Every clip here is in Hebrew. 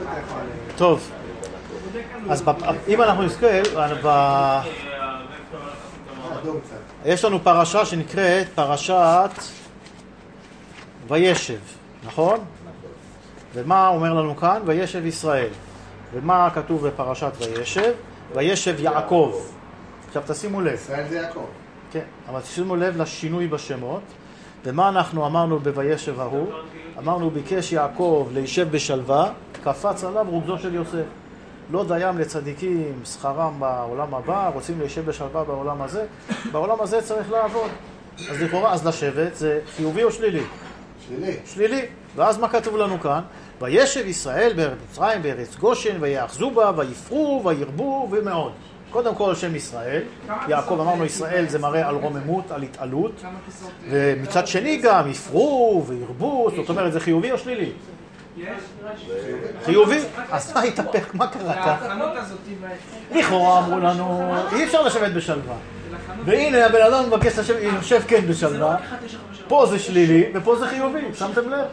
טוב, אז אם אנחנו נסתכל, יש לנו פרשה שנקראת פרשת וישב, נכון? ומה אומר לנו כאן? וישב ישראל. ומה כתוב בפרשת וישב? וישב יעקב. עכשיו תשימו לב. ישראל זה יעקב. כן, אבל תשימו לב לשינוי בשמות. ומה אנחנו אמרנו בוישב ההוא? אמרנו ביקש יעקב להישב בשלווה, קפץ עליו רוגזו של יוסף. לא דיים לצדיקים, שכרם בעולם הבא, רוצים להישב בשלווה בעולם הזה. בעולם הזה צריך לעבוד. אז לכאורה, אז לשבת זה חיובי או שלילי? שלילי. שלילי. ואז מה כתוב לנו כאן? וישב ישראל בארץ מצרים, בארץ גושן, ויאחזו בה, ויפרו, וירבו, ומאוד. קודם כל שם ישראל. יעקב אמרנו ישראל זה מראה על רוממות, על התעלות. ומצד שני גם יפרו וירבו, זאת אומרת זה חיובי או שלילי? חיובי? אז מה התהפך? מה קרה כאן? לכאורה אמרו לנו, אי אפשר לשבת בשלווה. והנה הבן אדם מבקש לשב כן בשלווה. פה זה שלילי ופה זה חיובי, שמתם לב?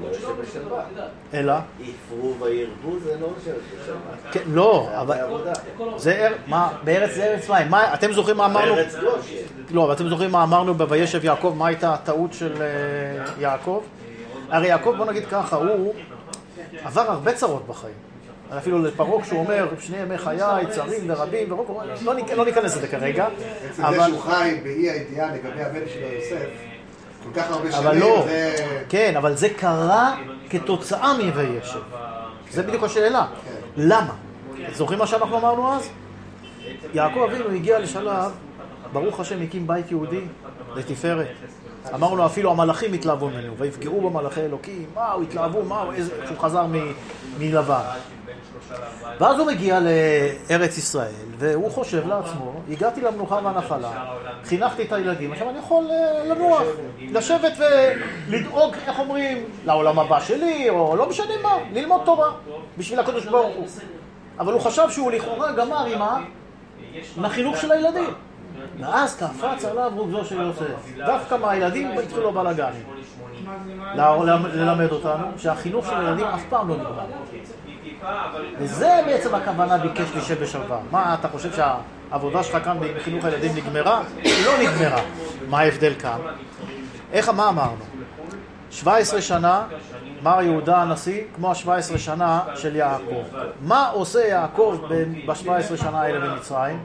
אלא? יפרו וירבו זה לא לשבת בשלווה. כן, לא, אבל זה בארץ זה ארץ מים. אתם זוכרים מה אמרנו? בארץ גושן. לא, אבל אתם זוכרים מה אמרנו בוישב יעקב? מה הייתה הטעות של יעקב? הרי יעקב, בוא נגיד ככה, הוא עבר הרבה צרות בחיים. אפילו לפרעה כשהוא אומר, שני ימי חיי, צרים ורבים, לא ניכנס לזה כרגע. זה שהוא חי באי הידיעה לגבי הבן שלו יוסף, כל כך הרבה שנים, אבל לא, זה... כן, אבל זה קרה כתוצאה מוישב. זה בדיוק השאלה. למה? זוכרים מה שאנחנו אמרנו אז? יעקב אבינו הגיע לשלב, ברוך השם הקים בית יהודי לתפארת. אמרנו אפילו המלאכים התלהבו ממנו, ויפגעו במלאכי אלוקים, מה הוא התלהבו, מה הוא, שהוא חזר מלבן. ואז הוא מגיע לארץ ישראל, והוא חושב לעצמו, הגעתי למנוחה והנחלה, חינכתי את הילדים, עכשיו אני יכול לנוח, לשבת ולדאוג, איך אומרים, לעולם הבא שלי, או לא משנה מה, ללמוד תורה, בשביל הקדוש ברוך הוא. אבל הוא חשב שהוא לכאורה גמר עם החינוך של הילדים. ואז קפץ עליו רוגזו של יוסף. דווקא מהילדים התחילו בלגנים. ללמד אותנו שהחינוך של הילדים אף פעם לא נגמר. וזה בעצם הכוונה ביקש להישב בשלווה. מה, אתה חושב שהעבודה שלך כאן בחינוך הילדים נגמרה? היא לא נגמרה. מה ההבדל כאן? מה אמרנו? 17 שנה, מר יהודה הנשיא, כמו ה-17 שנה של יעקב. מה עושה יעקב ב-17 שנה האלה במצרים?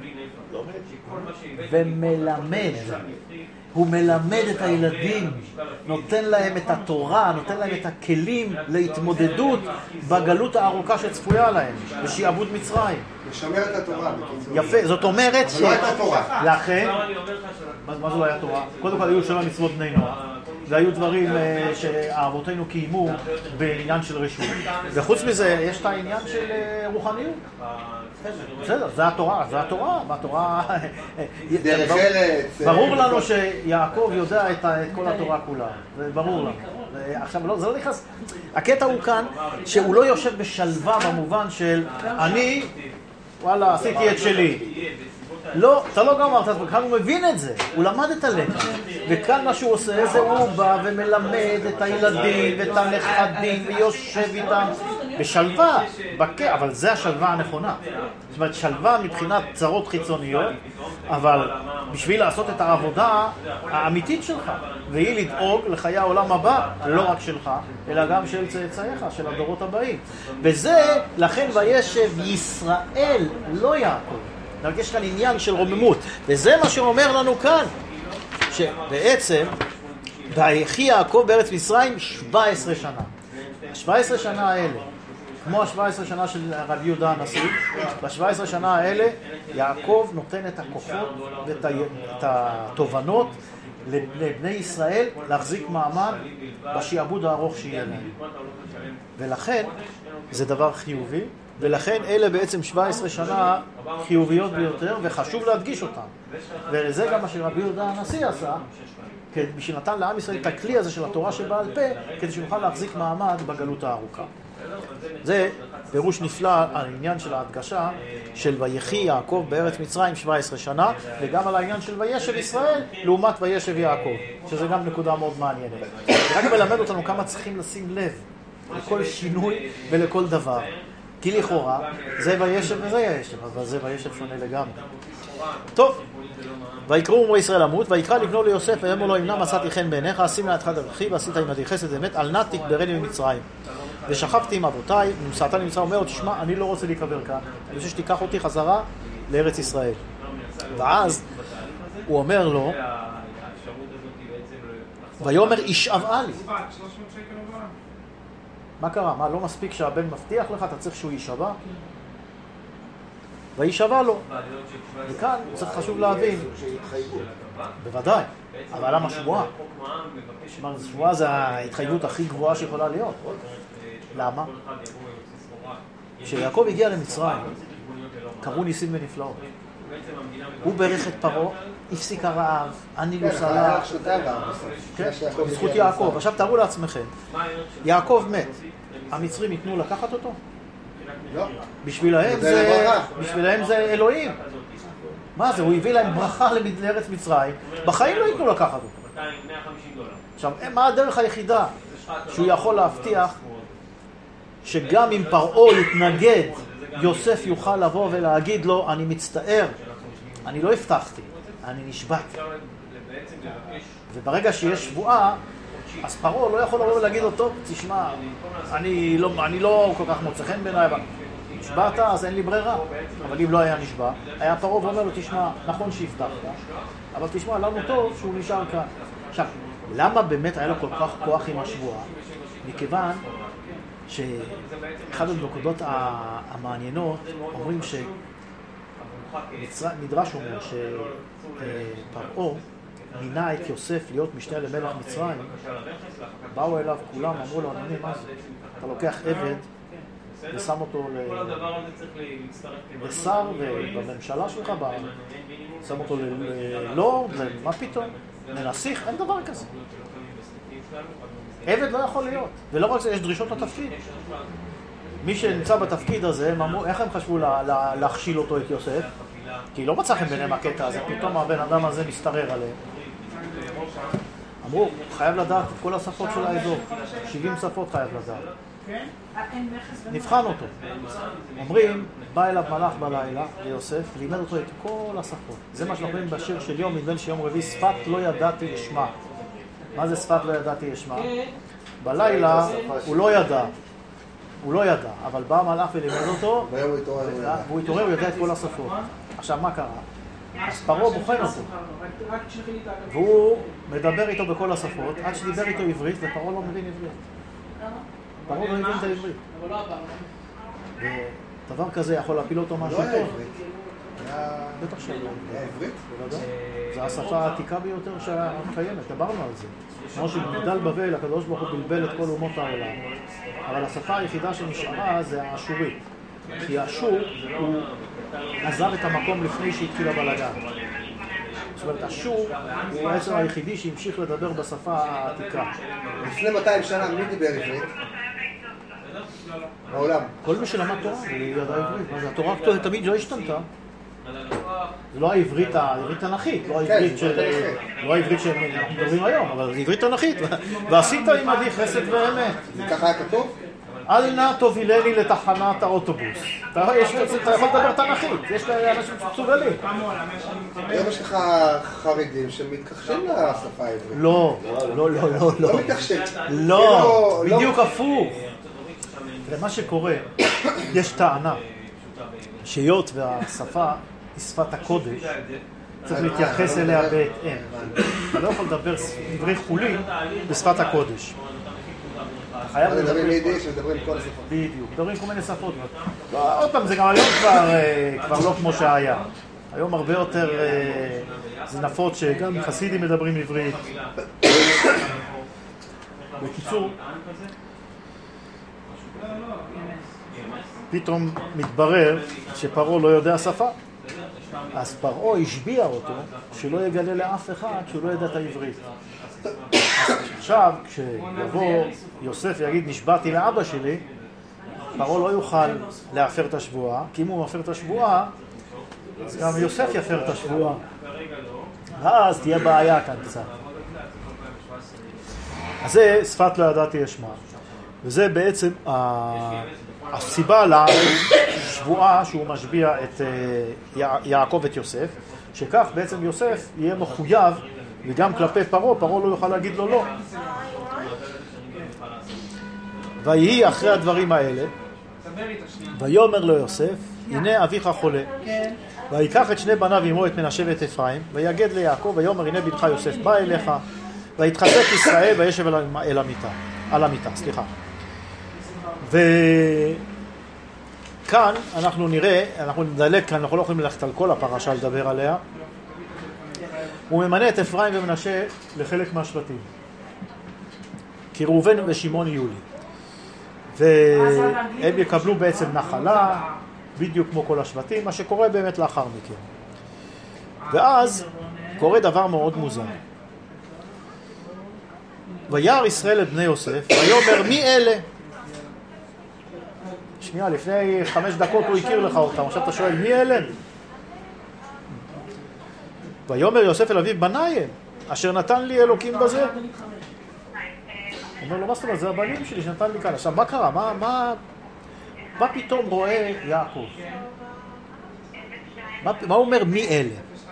ומלמד. הוא מלמד את הילדים, נותן להם את התורה, נותן להם את הכלים להתמודדות בגלות הארוכה שצפויה להם, בשעבוד מצרים. לשמר את התורה. יפה, זאת אומרת אבל לא הייתה תורה. לכן, מה זה לא היה תורה? קודם כל היו 7 מצוות בני נוח. והיו דברים שאבותינו קיימו בעניין של רשות. וחוץ מזה, יש את העניין של רוחניות. בסדר, זה התורה, זה התורה, והתורה... דרך ארץ. ברור לנו שיעקב יודע את כל התורה כולה, זה ברור לנו. עכשיו, זה לא נכנס... הקטע הוא כאן שהוא לא יושב בשלווה במובן של אני, וואלה, עשיתי את שלי. לא, אתה לא גמרת, כאן הוא מבין את זה, הוא למד את הלקח. וכאן מה שהוא עושה זה הוא בא ומלמד את הילדים ואת הנכדים ויושב איתם בשלווה, אבל זה השלווה הנכונה. זאת אומרת, שלווה מבחינת צרות חיצוניות, אבל בשביל לעשות את העבודה האמיתית שלך, והיא לדאוג לחיי העולם הבא, לא רק שלך, אלא גם של צאצאיך, של הדורות הבאים. וזה, לכן וישב ישראל, לא יעקב. יש כאן עניין של רוממות, וזה מה שאומר לנו כאן, שבעצם, ויחי יעקב בארץ מצרים 17 שנה. 17 שנה האלה, כמו ה-17 שנה של רבי יהודה הנשיא, ב-17 שנה האלה יעקב נותן את הכוחות ואת התובנות לבני ישראל להחזיק מעמד בשעבוד הארוך שיהיה להם. ולכן זה דבר חיובי, ולכן אלה בעצם 17 שנה חיוביות ביותר, וחשוב להדגיש אותן. וזה גם מה שרבי יהודה הנשיא עשה, בשביל נתן לעם ישראל את הכלי הזה של התורה שבעל פה, כדי שנוכל להחזיק מעמד בגלות הארוכה. זה פירוש נפלא על העניין של ההדגשה של ויחי יעקב בארץ מצרים 17 שנה, וגם על העניין של וישב ישראל לעומת וישב יעקב, שזה גם נקודה מאוד מעניינת. רק מלמד אותנו כמה צריכים לשים לב לכל שינוי ולכל דבר. כי לכאורה זה וישב וזה ישב, אבל זה וישב שונה לגמרי. טוב, ויקראו אמרו ישראל למות, ויקרא לבנו ליוסף, ויאמר לו, אם נא מצאתי חן בעיניך, שים נא את חד דרכי, ועשית עמדי חסד אמת, אל נא תקברני ממצרים. ושכבתי עם אבותיי, ומסעתני ממצרים, אומר לו, תשמע, אני לא רוצה להיקבר כאן, אני רוצה שתיקח אותי חזרה לארץ ישראל. ואז הוא אומר לו, ויאמר ישאבה לי. מה קרה? מה, לא מספיק שהבן מבטיח לך, אתה צריך שהוא יישבע? וישבע לו. וכאן צריך חשוב להבין. בוודאי. אבל למה שבועה? שבועה זה ההתחייבות הכי גבוהה שיכולה להיות. למה? כשיעקב הגיע למצרים, קראו ניסים ונפלאות. הוא ברך את פרעה, הפסיק הרעב, הנילוס הלך. בזכות יעקב. עכשיו תארו לעצמכם, יעקב מת. המצרים ייתנו לקחת אותו? לא. בשבילהם זה אלוהים. מה זה? הוא הביא להם ברכה לארץ מצרים, בחיים לא ייתנו לקחת אותו. עכשיו, מה הדרך היחידה שהוא יכול להבטיח שגם אם פרעה יתנגד, יוסף יוכל לבוא ולהגיד לו, אני מצטער, אני לא הבטחתי, אני נשבעתי. וברגע שיש שבועה, אז פרעה לא יכול לבוא ולהגיד אותו, תשמע, אני לא כל כך מוצא חן בעיניי, נשבעת, אז אין לי ברירה. אבל אם לא היה נשבע, היה פרעה ואומר לו, תשמע, נכון שהבטחת, אבל תשמע, לנו טוב שהוא נשאר כאן. עכשיו, למה באמת היה לו כל כך כוח עם השבועה? מכיוון שאחד הנקודות המעניינות אומרים שמדרש אומר שפרעה מינה את יוסף להיות משנה למלך מצרים. באו אליו כולם, אמרו לו, אדוני, מה זה? אתה לוקח עבד ושם אותו לשר בממשלה שלך, שם אותו ללורד, מה פתאום? לנסיך, אין דבר כזה. עבד לא יכול להיות, ולא רק זה, יש דרישות לתפקיד. מי שנמצא בתפקיד הזה, איך הם חשבו להכשיל אותו את יוסף? כי לא מצא חן ביניהם הקטע הזה, פתאום הבן אדם הזה מסתרר עליהם. אמרו, חייב לדעת את כל השפות של האזור, 70 שפות חייב לדעת. נבחן אותו. אומרים, בא אליו מלאך בלילה ליוסף, לימד אותו את כל השפות. זה מה שאנחנו רואים בשיר של יום, נדמה שיום רביעי, שפת לא ידעתי אשמע. מה זה שפת לא ידעתי אשמע? בלילה הוא לא ידע. הוא לא ידע, אבל בא המלאך ולימד אותו, והוא התעורר, הוא יודע את כל השפות. עכשיו, מה קרה? אז פרעה בוחן אותו, והוא מדבר איתו בכל השפות, עד שדיבר איתו עברית, ופרעה לא מבין עברית. פרעה לא מבין את העברית. ודבר כזה יכול להפיל אותו משהו טוב. לא היה עברית. בטח שלא. היה עברית? זו השפה העתיקה ביותר שקיימת, דיברנו על זה. כמו שבמגדל בבל, הקדוש ברוך הוא בלבל את כל אומות העולם. אבל השפה היחידה שנשארה זה האשורית. כי האשור הוא עזב את המקום לפני שהתחיל הבלגן. זאת אומרת, אשור הוא העצר היחידי שהמשיך לדבר בשפה העתיקה. לפני 200 שנה מי דיבר עברית? בעולם. כל מי שלמד תורה, הוא ידע עברית. התורה תמיד לא השתנתה. זה לא העברית תנכית, לא העברית שאנחנו מדברים היום, אבל זה עברית תנכית. ועשית עמדי חסד ואמת. זה ככה היה כתוב? אל נא תובילני לתחנת האוטובוס. אתה יכול לדבר תנכית, יש אנשים שצוגלים. היום יש לך חרדים שמתכחשים לשפה העברית. לא. לא מתכחשים. לא, בדיוק הפוך. ומה שקורה, יש טענה שהיות והשפה היא שפת הקודש, צריך להתייחס אליה בהתאם. אתה לא יכול לדבר דברי חולין בשפת הקודש. מדברים יידיש ומדברים כל השפות. בדיוק, מדברים כל מיני שפות. עוד פעם, זה גם היום כבר לא כמו שהיה. היום הרבה יותר זה נפוץ שגם חסידים מדברים עברית. בקיצור, פתאום מתברר שפרעה לא יודע שפה. אז פרעה השביע אותו שלא יגלה לאף אחד שהוא לא ידע את העברית. עכשיו, כשיבוא יוסף ויגיד נשבעתי לאבא שלי, פרעה לא יוכל להפר את השבועה, כי אם הוא מפר את השבועה, אז גם יוסף יפר את השבועה. ואז תהיה בעיה כאן קצת. אז זה שפת לא ידעתי אשמע. וזה בעצם הסיבה לשבועה שהוא משביע את יעקב ואת יוסף, שכך בעצם יוסף יהיה מחויב, וגם כלפי פרעה, פרעה לא יוכל להגיד לו לא. ויהי אחרי הדברים האלה, ויאמר לו יוסף, הנה אביך חולה. ויקח את שני בניו עמו את מנשה ואת אפרים, ויגד ליעקב, ויאמר הנה בנך יוסף בא אליך, ויתחזק ישראל וישב על המיטה. וכאן אנחנו נראה, אנחנו נדלק כאן, אנחנו לא יכולים ללכת על כל הפרשה לדבר עליה. הוא ממנה את אפרים ומנשה לחלק מהשבטים, כי ראובן ושמעון יהיו לי, והם יקבלו בעצם נחלה בדיוק כמו כל השבטים, מה שקורה באמת לאחר מכן. ואז קורה דבר מאוד מוזר. וירא ישראל את בני יוסף, ויאמר מי אלה? שנייה, לפני 5 דקות הוא הכיר לך אותם, עכשיו אתה שואל מי אלה? ויאמר יוסף אל אביו, בניי הם, אשר נתן לי אלוקים בזה. אומר לו, מה זאת אומרת? זה הבנים שלי שנתן לי כאן. עכשיו, מה קרה? מה פתאום רואה יעקב? מה הוא אומר מי אלה?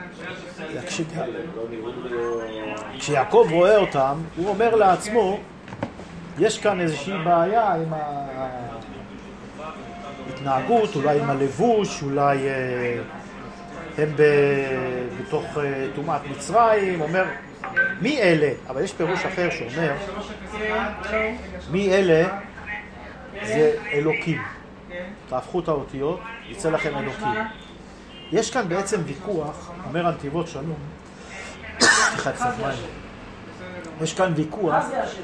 כשיעקב רואה אותם, הוא אומר לעצמו, יש כאן איזושהי בעיה עם ההתנהגות, אולי עם הלבוש, אולי הם בתוך טומאת מצרים. אומר, מי אלה? אבל יש פירוש אחר שאומר, מי אלה זה אלוקים. תהפכו את האותיות, יצא לכם אלוקים. יש כאן בעצם ויכוח, אומר הנתיבות שלום, יש כאן ויכוח,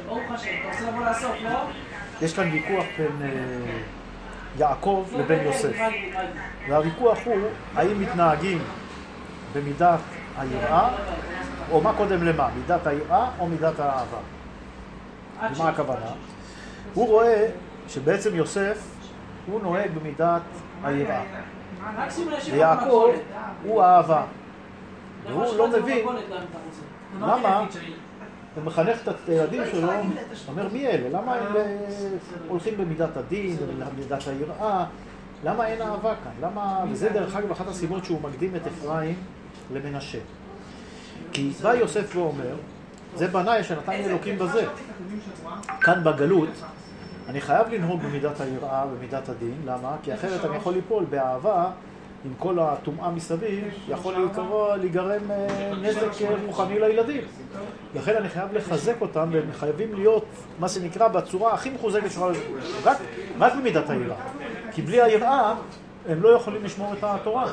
בין יעקב לבין יוסף. והוויכוח הוא, האם מתנהגים במידת היראה, או מה קודם למה, מידת היראה או מידת האהבה. ומה הכוונה? הוא רואה שבעצם יוסף הוא נוהג במידת היראה, ויעקב הוא האהבה, והוא לא מבין למה הוא מחנך את הילדים שלו, אומר מי אלה? למה הם הולכים במידת הדין, במידת היראה? למה אין אהבה כאן? למה? וזה דרך אגב אחת הסיבות שהוא מקדים את אפרים למנשה. כי בא יוסף ואומר, זה בניי שנתן לי אלוקים בזה. כאן בגלות אני חייב לנהוג במידת היראה ובמידת הדין. למה? כי אחרת אני יכול ליפול באהבה עם כל הטומאה מסביב, יכול להיגרם נזק רוחני לילדים. לכן אני חייב לחזק אותם, והם חייבים להיות מה שנקרא בצורה הכי מחוזקת שלך, רק במידת היראה. כי בלי היראה הם לא יכולים לשמור את התורה.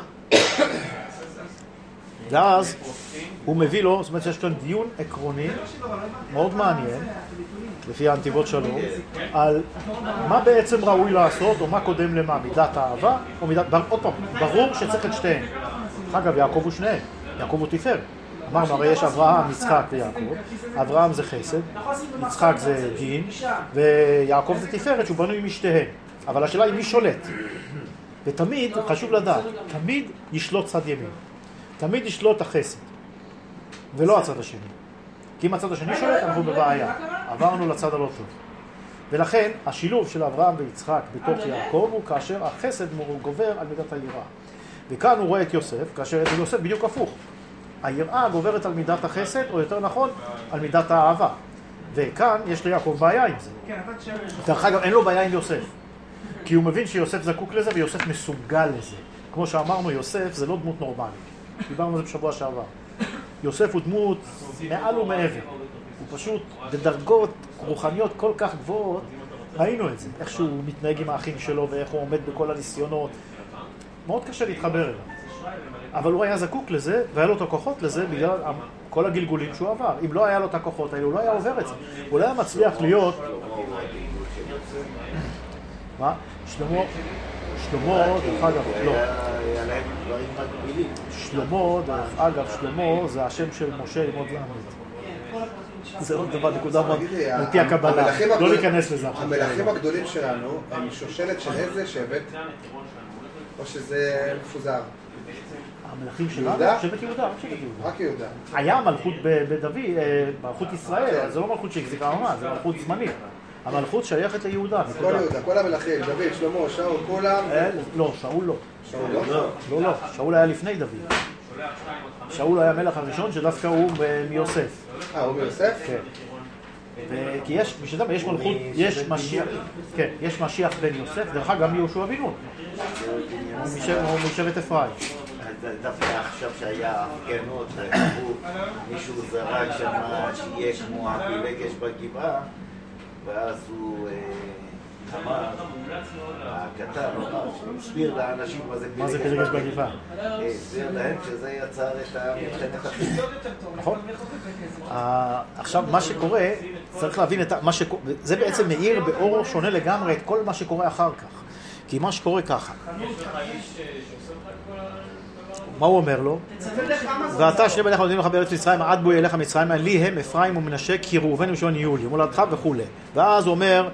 ואז הוא מביא לו, זאת אומרת שיש כאן דיון עקרוני מאוד מעניין, לפי הנתיבות שלו, על מה בעצם ראוי לעשות, או מה קודם למה, מידת האהבה, או מידת... עוד פעם, ברור שצריך את שתיהן. אגב, יעקב הוא שניהם, יעקב הוא תפארת. אמרנו, הרי יש אברהם, יצחק ויעקב. אברהם זה חסד, יצחק זה דין, ויעקב זה תפארת שהוא בנוי משתיהן. אבל השאלה היא מי שולט. ותמיד, חשוב לדעת, תמיד ישלוט צד ימין. תמיד ישלוט החסד, ולא הצד השני. כי אם הצד השני שולט, אנחנו בבעיה. עברנו לצד הלא טוב. ולכן, השילוב של אברהם ויצחק בתוך יעקב הוא כאשר החסד גובר על מידת היראה. וכאן הוא רואה את יוסף, כאשר את יוסף בדיוק הפוך. היראה גוברת על מידת החסד, או יותר נכון, על מידת האהבה. וכאן יש ליעקב בעיה עם זה. דרך אגב, אין לו בעיה עם יוסף. כי הוא מבין שיוסף זקוק לזה, ויוסף מסוגל לזה. כמו שאמרנו, יוסף זה לא דמות נורמלית. דיברנו על זה בשבוע שעבר. יוסף הוא דמות מעל ומעבר. הוא פשוט בדרגות רוחניות כל כך גבוהות. ראינו את זה, איך שהוא מתנהג עם האחים שלו ואיך הוא עומד בכל הניסיונות. מאוד קשה להתחבר אליו. אבל הוא היה זקוק לזה, והיה לו את הכוחות לזה בגלל כל הגלגולים שהוא עבר. אם לא היה לו את הכוחות האלה, הוא לא היה עובר את זה. הוא לא היה מצליח להיות... מה? שלמה, דרך אגב, לא. שלמה, זה השם של משה עם עוד למד. זה עוד דבר, נקודה מאוד, לפי הקבלה. לא להיכנס לזה. המלכים הגדולים שלנו הם שושלת של איזה שבט, או שזה מפוזר? המלכים שלנו? שבט יהודה, רק יהודה. היה מלכות בדוד, מלכות ישראל, זה לא מלכות שהחזיקה ממש, זה מלכות זמנית. המלכות שייכת ליהודה. כל יהודה, כל המלכים, דוד, שלמה, שאול, כולם. לא, שאול לא. שאול לא? שאול היה לפני דוד. שאול היה המלך הראשון שדווקא הוא מיוסף. הוא מיוסף? כן. כי יש מלכות, יש משיח, כן, יש משיח בן יוסף, דרך אגב גם יהושע בן נון. הוא משבט אפרים. דווקא עכשיו שהיה הפגנות, מישהו זרק שם שיהיה כמו הפילגש בגבעה, ואז הוא אמר, הקטן אמר, שהוא הסביר לאנשים מה זה פילגש בגבעה. הסביר להם שזה יצר את המלחמת החיסון. נכון. עכשיו מה שקורה, צריך להבין את מה שקורה, זה בעצם מאיר באור שונה לגמרי את כל מה שקורה אחר כך. כי מה שקורה ככה. מה הוא אומר לו? ואתה שני בניך נותנים לך בארץ מצרים, עד בואי אליך מצרים, לי הם אפרים ומנשה, כי ראובן ושמעון יהיו לי, מולדתך וכו'. ואז הוא אומר,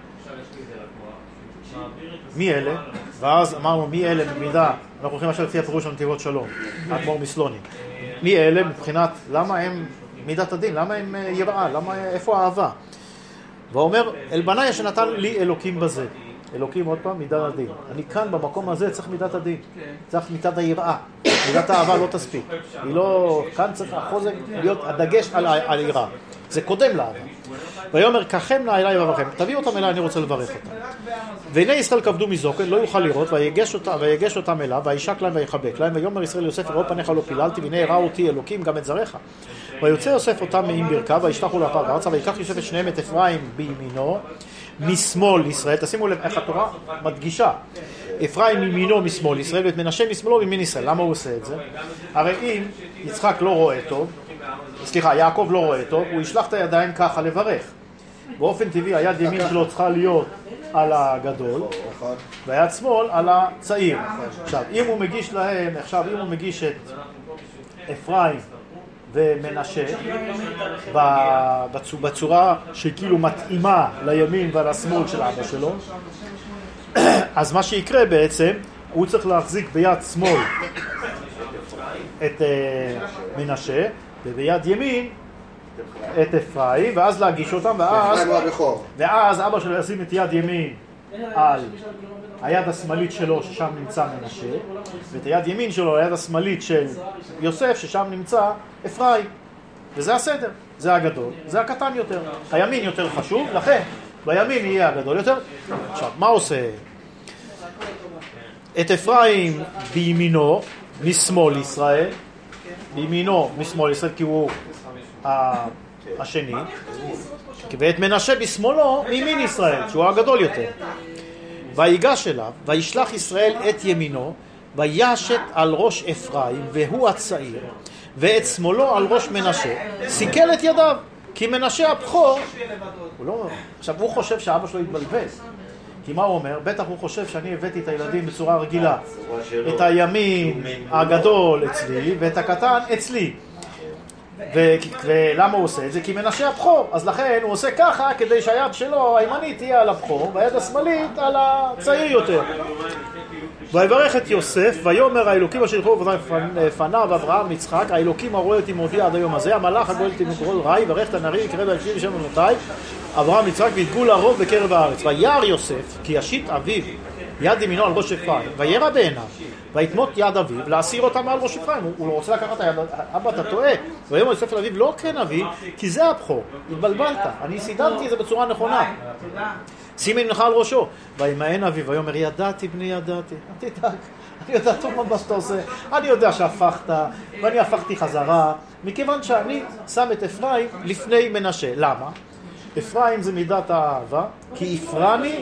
מי אלה? ואז אמרנו, מי אלה במידה, אנחנו הולכים עכשיו לפי הפירוש של נתיבות שלום, אדמו"ר מסלונים. מי אלה מבחינת, למה הם מידת הדין? למה הם יראה? איפה האהבה? והוא אומר, אל בניי שנתן לי אלוקים בזה. אלוקים עוד פעם, מידת הדין. אני כאן במקום הזה צריך מידת הדין. צריך מידת היראה. מידת האהבה לא תספיק. היא לא, כאן צריך החוזק להיות הדגש על היראה. זה קודם לאהבה. ויאמר, קחם נא אליי וברכם. תביא אותם אליי, אני רוצה לברך אותם. והנה ישראל כבדו מזוקן, לא יוכל לראות, ויגש אותם אליו, וישק להם ויחבק להם. ויאמר ישראל יוסף, ראו פניך לא פיללתי, והנה הראה אותי אלוקים גם את זרעך. ויוצא יוסף אותם מעם ברכיו, וישלחו לאפר ארצה, ויקח יוסף את שניהם את אפרים בימינו, משמאל ישראל. תשימו לב איך התורה מדגישה. אפרים מימינו משמאל ישראל, ואת מנשה משמאלו מימין ישראל. למה הוא עושה את זה? הרי אם יצחק לא רואה טוב, יעקב לא רואה טוב, הוא ישלח את הידיים ככה לברך. באופן טבעי היד ימין שלו צריכה להיות על הגדול, והיד שמאל על הצעיר. עכשיו, אם הוא מגיש את אפרים ומנשה בצורה שכאילו מתאימה לימין ועל השמאל של אבא שלו, אז מה שיקרה בעצם, הוא צריך להחזיק ביד שמאל את מנשה, וביד ימין את אפרים, ואז להגיש אותם, ואז אבא שלו ישים את יד ימין על היד השמאלית שלו ששם נמצא מנשה, ואת היד ימין שלו היד השמאלית של יוסף ששם נמצא אפרים. וזה הסדר, זה הגדול, זה הקטן יותר. הימין יותר חשוב, לכן בימין יהיה הגדול יותר. עכשיו, מה עושה? את אפרים בימינו משמאל ישראל, בימינו משמאל ישראל כי הוא השני, ואת מנשה בשמאלו מימין ישראל שהוא הגדול יותר. ויגש אליו, וישלח ישראל את ימינו, וישת על ראש אפרים, והוא הצעיר, ואת שמאלו על ראש מנשה, סיכל את ידיו, כי מנשה הבכור, עכשיו הוא חושב שאבא שלו יתבלבל, כי מה הוא אומר? בטח הוא חושב שאני הבאתי את הילדים בצורה רגילה, את הימין הגדול אצלי, ואת הקטן אצלי. ולמה הוא עושה את זה? כי מנשה הבכור, אז לכן הוא עושה ככה כדי שהיד שלו הימנית תהיה על הבכור והיד השמאלית על הצעיר יותר. ויברך את יוסף, ויאמר האלוקים אשר ילכו לפניו אברהם יצחק, האלוקים הרואה אותי מודיע עד היום הזה, המלאך הגואל אותי מכל רע, יברך את הנערים יקרא באלוקים בשם אמונותיי, אברהם יצחק ויתגו לרוב בקרב הארץ. וירא יוסף כי ישית אביו יד ימינו על ראש אפרים, וירא בעיניו, ויתמות יד אביו להסיר אותה מעל ראש אפרים. הוא רוצה לקחת את היד, אבא אתה טועה. ויאמר יוסף אל אביו, לא כן אבי, כי זה הבכור, התבלבלת, אני סידרתי את זה בצורה נכונה, שים ימינך על ראשו. וימאן אביו ויאמר, ידעתי בני ידעתי, אל תדאג, אני יודע טוב מה שאתה עושה, אני יודע שהפכת ואני הפכתי חזרה, מכיוון שאני שם את אפרים לפני מנשה. למה? אפרים זה מידת האהבה, כי אפרני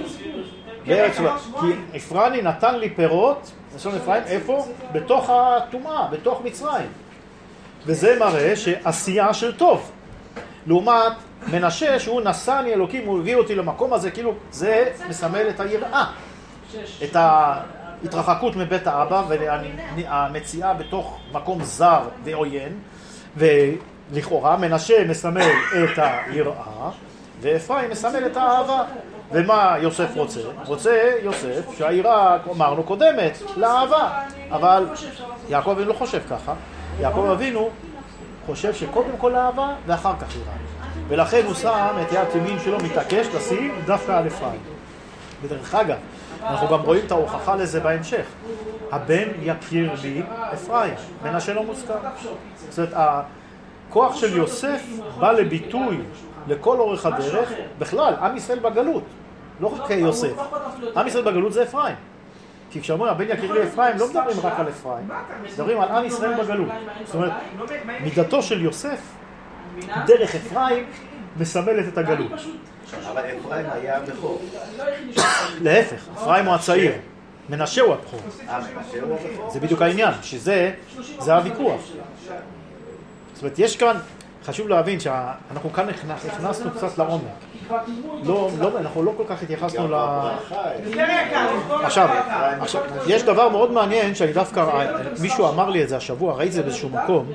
כי אפרני נתן לי פירות, לשון אפרים, איפה? בתוך הטומאה, בתוך מצרים. וזה מראה שעשייה של טוב. לעומת מנשה שהוא נשאני אלוקים, הוא הביא אותי למקום הזה, כאילו זה מסמל את היראה, את ההתרחקות מבית האבא והמציאה בתוך מקום זר ועוין, ולכאורה מנשה מסמל את היראה, ואפרים מסמל את האהבה. ומה יוסף רוצה? רוצה יוסף שהיראה, אמרנו, קודמת לאהבה. אבל יעקב אבינו לא חושב ככה. יעקב אבינו חושב שקודם כל אהבה ואחר כך יראה. ולכן הוא שם את יד ימין שלו, מתעקש לשים דווקא על אפרים. בדרך אגב, אנחנו גם רואים את ההוכחה לזה בהמשך. הבן יכיר לי אפרים, מנשה לא מוזכר. זאת אומרת, הכוח של יוסף בא לביטוי לכל אורך הדרך, בכלל, עם ישראל בגלות, לא רק יוסף. עם ישראל בגלות זה אפרים. כי כשאומרים הבן יכיר לי אפרים, לא מדברים רק על אפרים, מדברים על עם ישראל בגלות. זאת אומרת, מידתו של יוסף, דרך אפרים, מסמלת את הגלות. אבל אפרים היה הבכור. להפך, אפרים הוא הצעיר, מנשה הוא הבכור. מנשה הוא הבכור. זה בדיוק העניין, שזה הוויכוח. זאת אומרת, יש כאן, חשוב להבין שאנחנו כאן הכנסנו קצת לעומק. אנחנו לא כל כך התייחסנו עכשיו, יש דבר מאוד מעניין שאני דווקא, מישהו אמר לי את זה השבוע, ראיתי את זה באיזשהו מקום,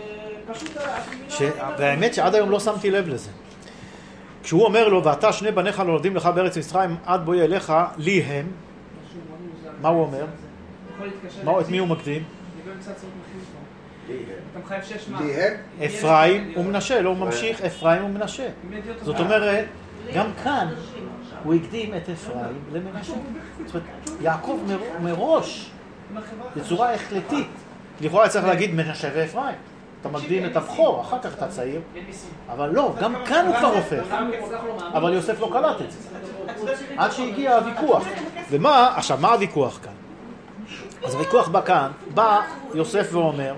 והאמת שעד היום לא שמתי לב לזה. כשהוא אומר לו, ואתה שני בניך נולדים לך בארץ מצרים, עד בואי אליך, לי הם, מה הוא אומר? את מי הוא מקדים? אפרים ומנשה, לא ממשיך, אפרים ומנשה. זאת אומרת, גם כאן הוא הקדים את אפרים למנשה. זאת אומרת, יעקב מראש, בצורה החלטית, לכאורה צריך להגיד מנשה ואפרים. אתה מקדים את הבכור, אחר כך אתה צעיר, אבל לא, גם כאן הוא כבר הופך. אבל יוסף לא קלט את זה. עד שהגיע הוויכוח. עכשיו, מה הוויכוח כאן? אז הוויכוח בא כאן, בא יוסף ואומר,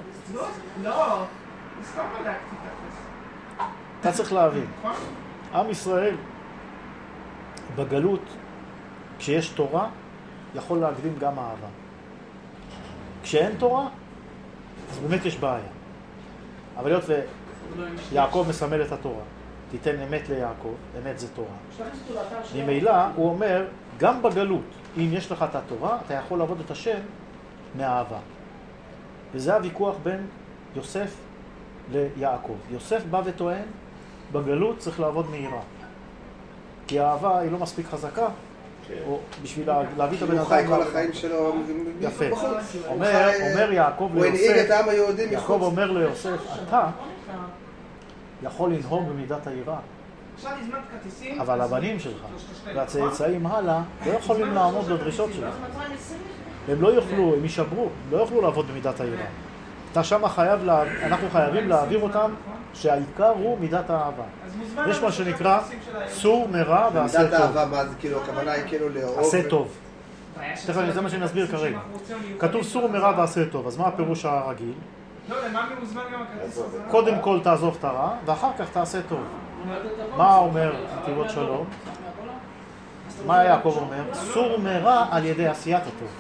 אתה צריך להבין, עם ישראל בגלות, כשיש תורה, יכול להקדים גם אהבה. כשאין תורה, אז באמת יש בעיה. אבל להיות ויעקב מסמל את התורה, תיתן אמת ליעקב, אמת זה תורה. ממילא הוא אומר, גם בגלות, אם יש לך את התורה, אתה יכול לעבוד את השם מאהבה. וזה הוויכוח בין יוסף ליעקב. יוסף בא וטוען, בגלות צריך לעבוד מהירה. כי האהבה היא לא מספיק חזקה, או בשביל להביא את הבן אדם. הוא חי כל החיים שלו. יפה. אומר יעקב ליוסף, יעקב אומר ליוסף, אתה יכול לנהוג במידת היראה. אבל הבנים שלך והצאצאים הלאה לא יכולים לעמוד בדרישות שלך. הם לא יוכלו, הם יישברו, לא יוכלו לעבוד במידת היראה. אתה שם אנחנו חייבים להעביר אותם שהעיקר הוא מידת האהבה. יש מה שנקרא סור מרע ועשה טוב. מידת האהבה, מה זה כאילו, הכוונה היא כאילו לאהוב? עשה טוב. תכף זה מה שנסביר כרגע. כתוב סור מרע ועשה טוב, אז מה הפירוש הרגיל? קודם כל תעזוב את הרע, ואחר כך תעשה טוב. מה אומר נתיבות שלום? מה יעקב אומר? סור מרע על ידי עשיית הטוב.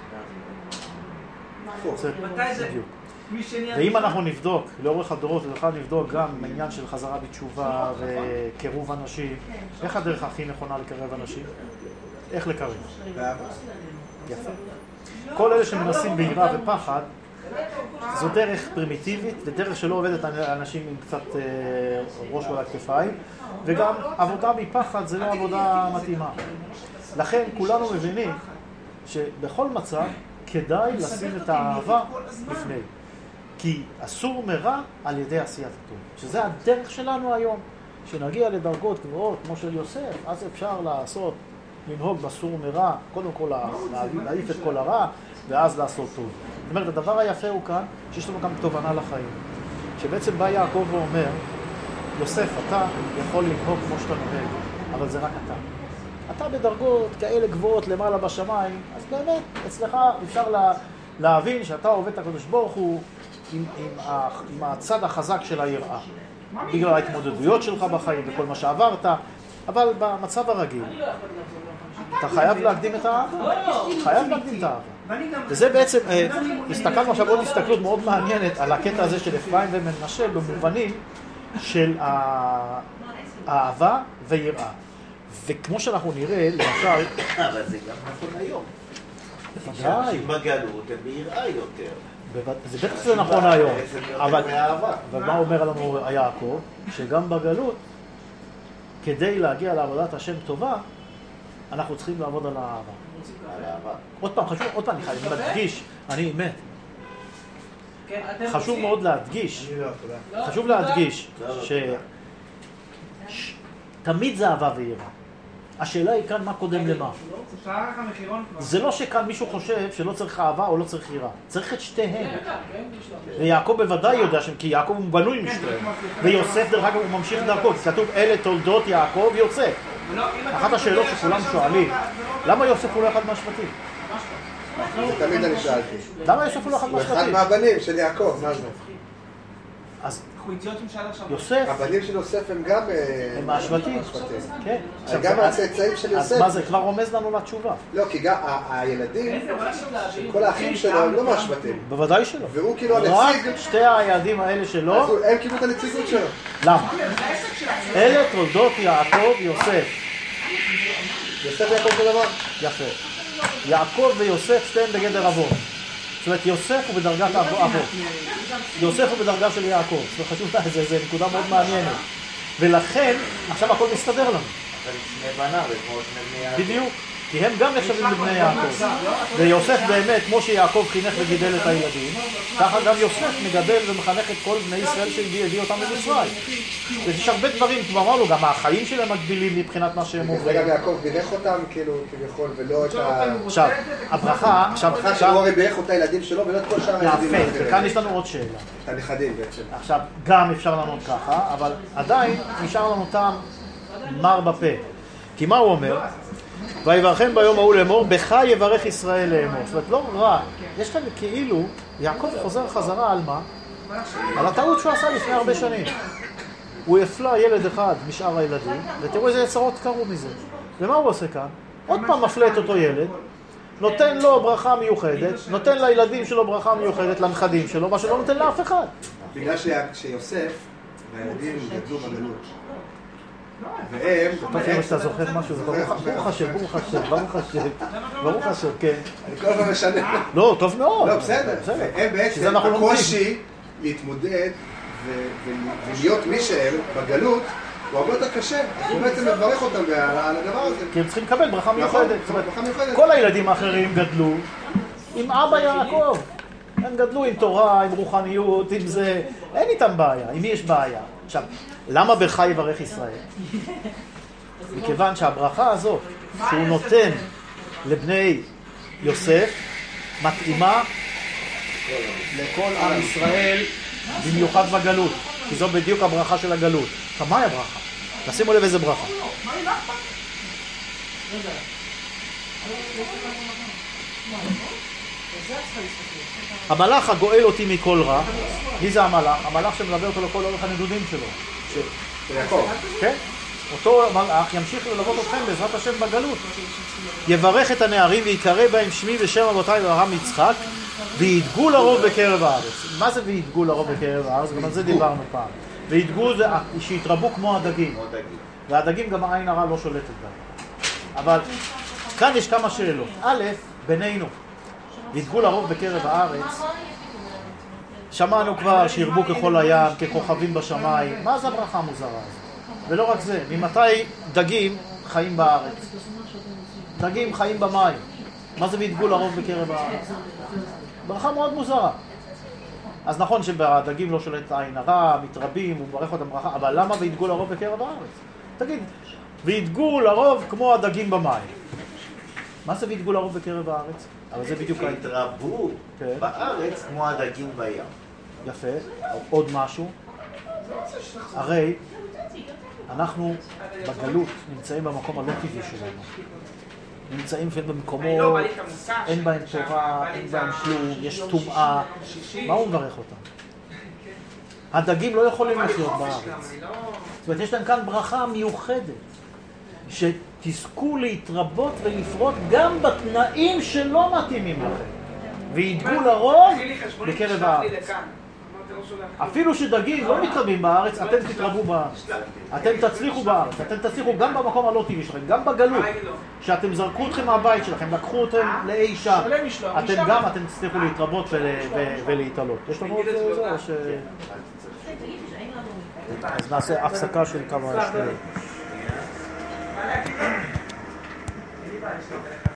ואם אנחנו נבדוק, לאורך הדורות, נוכל לבדוק גם העניין של חזרה בתשובה וקירוב אנשים, איך הדרך הכי נכונה לקרב אנשים? איך לקרב? יפה. כל אלה שמנסים ביראה ופחד, זו דרך פרימיטיבית, ודרך שלא עובדת על אנשים עם קצת ראש ועל הכתפיים, וגם עבודה מפחד זה לא עבודה מתאימה. לכן כולנו מבינים שבכל מצב כדאי לשים את האהבה לפני. כי אסור מרע על ידי עשיית הטוב. שזה הדרך שלנו היום. שנגיע לדרגות גבוהות כמו של יוסף, אז אפשר לעשות, לנהוג בסור מרע, קודם כל להעיף את כל הרע, ואז לעשות טוב. זאת אומרת, הדבר היפה הוא כאן, שיש לנו גם תובנה לחיים. שבעצם בא יעקב ואומר, יוסף, אתה יכול לנהוג כמו שאתה נוהג, אבל זה רק אתה. אתה בדרגות כאלה גבוהות למעלה בשמיים, אז באמת אצלך אפשר להבין שאתה עובד את הקדוש ברוך הוא עם הצד החזק של היראה. בגלל ההתמודדויות שלך בחיים וכל מה שעברת, אבל במצב הרגיל, אתה חייב להקדים את האהבה. חייב להקדים את האהבה. וזה בעצם, הסתכלנו עכשיו עוד הסתכלות מאוד מעניינת על הקטע הזה של אפרים ומנשה במובנים של האהבה ויראה. וכמו שאנחנו נראה, למשל... אבל זה גם נכון היום. בוודאי. בגלות הם ביראה יותר. זה בטח שזה נכון היום. אבל מה אומר לנו יעקב? שגם בגלות, כדי להגיע לעבודת השם טובה, אנחנו צריכים לעבוד על האהבה. עוד פעם, חשוב, עוד פעם, אני מדגיש, אני מת. חשוב מאוד להדגיש, תמיד זה אהבה ויראה. השאלה היא כאן מה קודם למה. זה לא שכאן מישהו חושב שלא צריך אהבה או לא צריך יראה. צריך את שתיהם. ויעקב בוודאי יודע כי יעקב הוא בנוי משתיהם. ויוסף דרך אגב הוא ממשיך דרכו. כתוב אלה תולדות יעקב ויוסף. אחת השאלות שכולם שואלים, למה יוסף הוא לא אחד מהשבטים? תמיד אני שאלתי. למה יוסף הוא לא אחד מהשבטים? הוא אחד מהבנים של יעקב, מה זה? אז יוסף... הבנים של יוסף הם גם... הם מהשבטים. כן. גם הצאצאים של יוסף. אז מה זה? כבר רומז לנו לתשובה. לא, כי גם הילדים, כל האחים שלו הם לא מהשבטים. בוודאי שלא. והוא כאילו הנציג... רק שתי הילדים האלה שלו... אז הם קיבלו את הנציגות שלו. למה? אלה תולדות יעקב ויוסף. יוסף ויעקב כל דבר? יפה. יעקב ויוסף שתיהם בגדר אבות. זאת אומרת, יוסף הוא בדרגת אבות. יוסף הוא בדרגה של יעקב. זאת אומרת, חשוב לדעת, זה נקודה מאוד מעניינת. ולכן, עכשיו הכל מסתדר לנו. אבל שני בניו, כמו שני בני יעקב. בדיוק. כי הם גם נחשבים לבני יעקב. ויוסף באמת, כמו שיעקב חינך וגידל את הילדים, ככה גם יוסף מגדל ומחנך את כל בני ישראל שהביא אותם למצרים. ויש הרבה דברים, כבר אמרנו, גם החיים שלהם מגבילים מבחינת מה שהם עוברים. וגם יעקב בירך אותם, כאילו, כביכול, ולא את ה... עכשיו, הברכה... הברכה שהוא הרי בירך את הילדים שלו, ולא את כל שאר הילדים. יפה, וכאן יש לנו עוד שאלה. את הנכדים בעצם. עכשיו, גם אפשר לענות ככה, אבל עדיין נשאר לנו טעם מר בפה. כי מה הוא אומר? ויברכם ביום ההוא לאמור, בך יברך ישראל לאמור. זאת אומרת, לא רע. יש כאן כאילו, יעקב חוזר חזרה על מה? על הטעות שהוא עשה לפני הרבה שנים. הוא הפלה ילד אחד משאר הילדים, ותראו איזה יצרות קרו מזה. ומה הוא עושה כאן? עוד פעם מפלה את אותו ילד, נותן לו ברכה מיוחדת, נותן לילדים שלו ברכה מיוחדת, לנכדים שלו, מה שלא נותן לאף אחד. בגלל שיוסף והילדים גדלו בגלות. והם... טוב, אם שאתה זוכר משהו, ברוך השם, ברוך השם, ברוך השם, ברוך השם, כן. אני כל פעם משנה. לא, טוב מאוד. לא, בסדר. הם בעצם הקושי להתמודד ולהיות מי שהם בגלות, הוא הרבה יותר קשה. הוא בעצם מברך אותם על הדבר הזה. כי הם צריכים לקבל ברכה מיוחדת. ברכה מיוחדת. כל הילדים האחרים גדלו עם אבא יעקב. הם גדלו עם תורה, עם רוחניות, עם זה. אין איתם בעיה. עם מי יש בעיה? עכשיו, למה בך יברך ישראל? מכיוון שהברכה הזאת שהוא נותן לבני יוסף מתאימה לכל עם ישראל, במיוחד בגלות. כי זו בדיוק הברכה של הגלות. כמה היא הברכה? תשימו לב איזה ברכה. המלאך הגואל אותי מכל רע. מי זה המלאך? המלאך שמלווה אותו לכל אורך הנדודים שלו. יעקב. כן? אותו מלאך ימשיך ללוות אתכם בעזרת השם בגלות. יברך את הנערים ויקרא בהם שמי ושם אבותיי אברהם יצחק וידגו לרוב בקרב הארץ. מה זה וידגו לרוב בקרב הארץ? גם על זה דיברנו פעם. וידגו זה שיתרבו כמו הדגים. והדגים גם העין הרע לא שולטת בהם. אבל כאן יש כמה שאלות. א', בינינו. וידגו לרוב בקרב הארץ. שמענו כבר שירבו ככל הים, ככוכבים בשמיים. מה זה הברכה המוזרה הזאת? ולא רק זה, ממתי דגים חיים בארץ? דגים חיים במים. מה זה וידגו לרוב בקרב הארץ? ברכה מאוד מוזרה. אז נכון שבדגים לא שולט עין הרע, מתרבים, הוא מברך אותם ברכה, אבל למה וידגו לרוב בקרב הארץ? תגיד, וידגו לרוב כמו הדגים במים. מה זה וידגו לרוב בקרב הארץ? אבל זה בדיוק... התרבו בארץ כמו הדגים בים. יפה. עוד משהו. הרי אנחנו בגלות נמצאים במקום הלא טבעי שלנו. נמצאים במקומות, אין בהם תורה, אין בהם כלום, יש טומאה. מה הוא מברך אותם? הדגים לא יכולים לחיות בארץ. זאת אומרת, יש להם כאן ברכה מיוחדת. שתזכו להתרבות ולפרות גם בתנאים שלא מתאימים לכם. וידגו לרוב בקרב הארץ. אפילו שדגים לא מתרבים בארץ, אתם תתרבו בארץ. אתם תצליחו בארץ. אתם תצליחו גם במקום הלא טבעי שלכם, גם בגלות. שאתם זרקו אתכם מהבית שלכם, לקחו אתם לאי שם. אתם תצליחו להתרבות ולהתעלות. יש לנו עוד זה? אז נעשה הפסקה של כמה שניות.